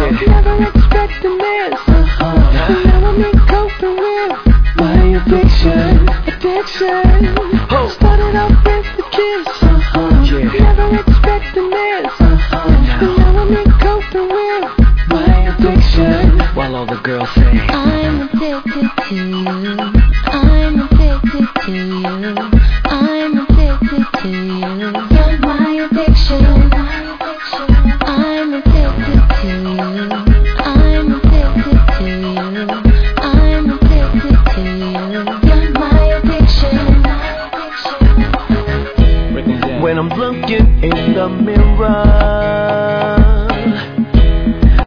Never expecting this. And now I'm in coping with my addiction. Started off with the kiss. Never expecting this. And now I'm in coping with my addiction. While all the girls say, I'm addicted to you. I'm addicted to you. I'm addicted to you. You're my addiction. I'm addicted to you. I'm addicted to you. I'm addicted to you. You're my addiction. when I'm looking in the mirror,